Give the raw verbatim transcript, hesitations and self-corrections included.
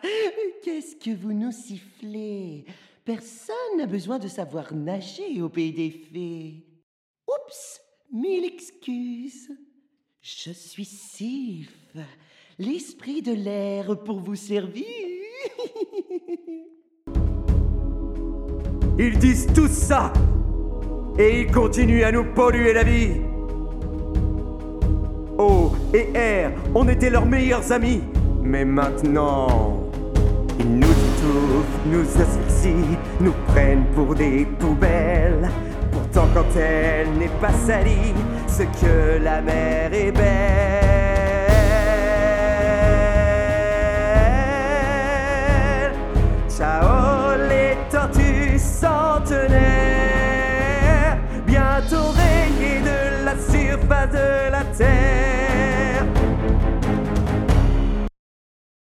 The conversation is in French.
Qu'est-ce que vous nous sifflez? Personne n'a besoin de savoir nager au pays des fées. Oups, mille excuses. Je suis Sylphe, l'esprit de l'air pour vous servir. Ils disent tout ça et ils continuent à nous polluer la vie. Eau et air, on était leurs meilleurs amis. Mais maintenant, ils nous étouffent, nous asphyxient, nous prennent pour des poubelles. Pourtant quand elle n'est pas salie, ce que la mer est belle.